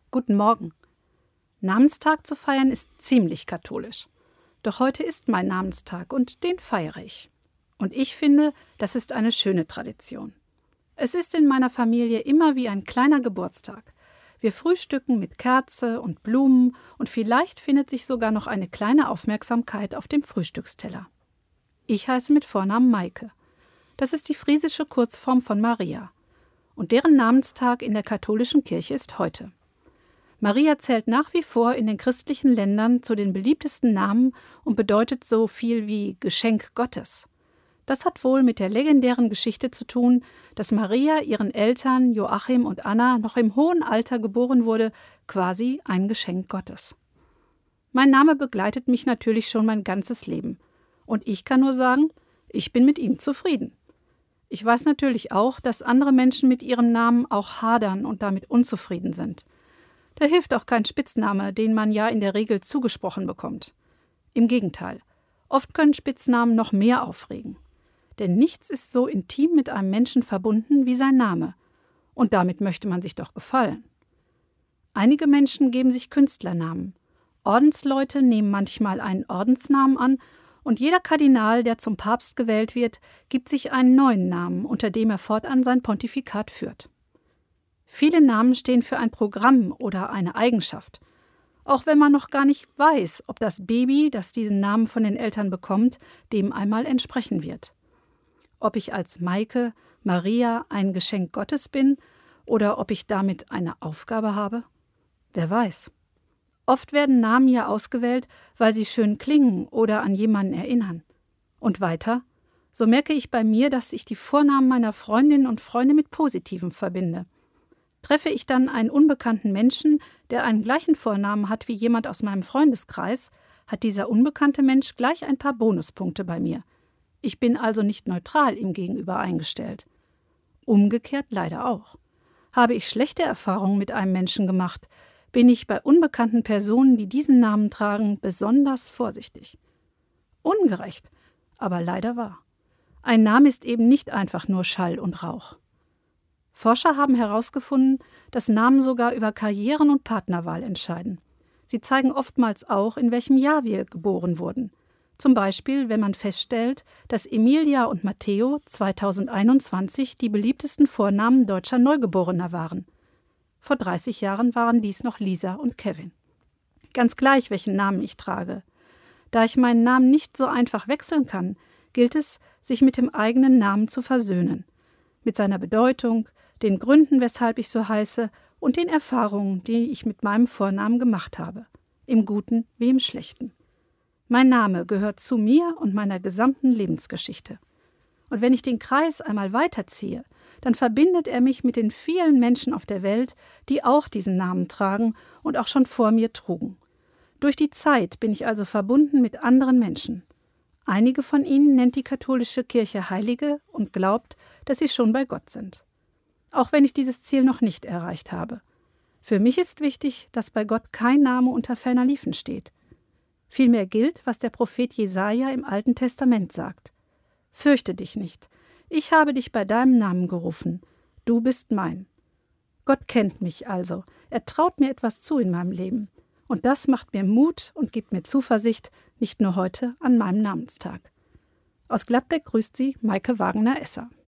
Guten Morgen. Namenstag zu feiern ist ziemlich katholisch. Doch heute ist mein Namenstag und den feiere ich. Und ich finde, das ist eine schöne Tradition. Es ist in meiner Familie immer wie ein kleiner Geburtstag. Wir frühstücken mit Kerze und Blumen und vielleicht findet sich sogar noch eine kleine Aufmerksamkeit auf dem Frühstücksteller. Ich heiße mit Vornamen Maike. Das ist die friesische Kurzform von Maria. Und deren Namenstag in der katholischen Kirche ist heute. Maria zählt nach wie vor in den christlichen Ländern zu den beliebtesten Namen und bedeutet so viel wie Geschenk Gottes. Das hat wohl mit der legendären Geschichte zu tun, dass Maria ihren Eltern Joachim und Anna noch im hohen Alter geboren wurde, quasi ein Geschenk Gottes. Mein Name begleitet mich natürlich schon mein ganzes Leben. Und ich kann nur sagen, ich bin mit ihm zufrieden. Ich weiß natürlich auch, dass andere Menschen mit ihrem Namen auch hadern und damit unzufrieden sind. Da hilft auch kein Spitzname, den man ja in der Regel zugesprochen bekommt. Im Gegenteil, oft können Spitznamen noch mehr aufregen. Denn nichts ist so intim mit einem Menschen verbunden wie sein Name. Und damit möchte man sich doch gefallen. Einige Menschen geben sich Künstlernamen. Ordensleute nehmen manchmal einen Ordensnamen an und jeder Kardinal, der zum Papst gewählt wird, gibt sich einen neuen Namen, unter dem er fortan sein Pontifikat führt. Viele Namen stehen für ein Programm oder eine Eigenschaft. Auch wenn man noch gar nicht weiß, ob das Baby, das diesen Namen von den Eltern bekommt, dem einmal entsprechen wird. Ob ich als Maike, Maria ein Geschenk Gottes bin oder ob ich damit eine Aufgabe habe? Wer weiß. Oft werden Namen ja ausgewählt, weil sie schön klingen oder an jemanden erinnern. Und weiter, so merke ich bei mir, dass ich die Vornamen meiner Freundinnen und Freunde mit Positivem verbinde. Treffe ich dann einen unbekannten Menschen, der einen gleichen Vornamen hat wie jemand aus meinem Freundeskreis, hat dieser unbekannte Mensch gleich ein paar Bonuspunkte bei mir. Ich bin also nicht neutral ihm gegenüber eingestellt. Umgekehrt leider auch. Habe ich schlechte Erfahrungen mit einem Menschen gemacht, bin ich bei unbekannten Personen, die diesen Namen tragen, besonders vorsichtig. Ungerecht, aber leider wahr. Ein Name ist eben nicht einfach nur Schall und Rauch. Forscher haben herausgefunden, dass Namen sogar über Karrieren und Partnerwahl entscheiden. Sie zeigen oftmals auch, in welchem Jahr wir geboren wurden. Zum Beispiel, wenn man feststellt, dass Emilia und Matteo 2021 die beliebtesten Vornamen deutscher Neugeborener waren. Vor 30 Jahren waren dies noch Lisa und Kevin. Ganz gleich, welchen Namen ich trage. Da ich meinen Namen nicht so einfach wechseln kann, gilt es, sich mit dem eigenen Namen zu versöhnen. Mit seiner Bedeutung, den Gründen, weshalb ich so heiße und den Erfahrungen, die ich mit meinem Vornamen gemacht habe. Im Guten wie im Schlechten. Mein Name gehört zu mir und meiner gesamten Lebensgeschichte. Und wenn ich den Kreis einmal weiterziehe, dann verbindet er mich mit den vielen Menschen auf der Welt, die auch diesen Namen tragen und auch schon vor mir trugen. Durch die Zeit bin ich also verbunden mit anderen Menschen. Einige von ihnen nennt die katholische Kirche Heilige und glaubt, dass sie schon bei Gott sind. Auch wenn ich dieses Ziel noch nicht erreicht habe. Für mich ist wichtig, dass bei Gott kein Name unter ferner Liefen steht. Vielmehr gilt, was der Prophet Jesaja im Alten Testament sagt. Fürchte dich nicht, ich habe dich bei deinem Namen gerufen, du bist mein. Gott kennt mich also, er traut mir etwas zu in meinem Leben. Und das macht mir Mut und gibt mir Zuversicht, nicht nur heute an meinem Namenstag. Aus Gladbeck grüßt sie Maike Wagener-Esser.